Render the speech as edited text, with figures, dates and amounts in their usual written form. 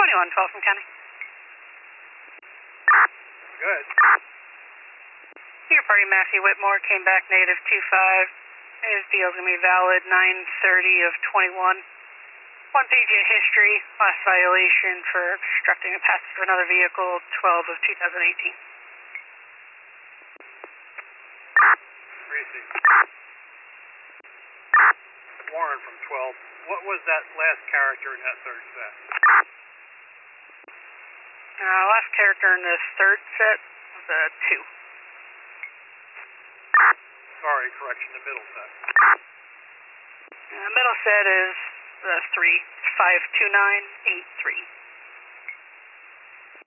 2112 from County. Good. Your party, Matthew Whitmore, came back negative 25. His deal is going to be valid 9/30 of 21. 1 page of history, last violation for obstructing a passage of another vehicle, 12 of 2018. Tracy. Warren from 12. What was that last character in that third set? Last character in this third set was a 2. Sorry, correction, the middle set. Middle set is 3, 52983.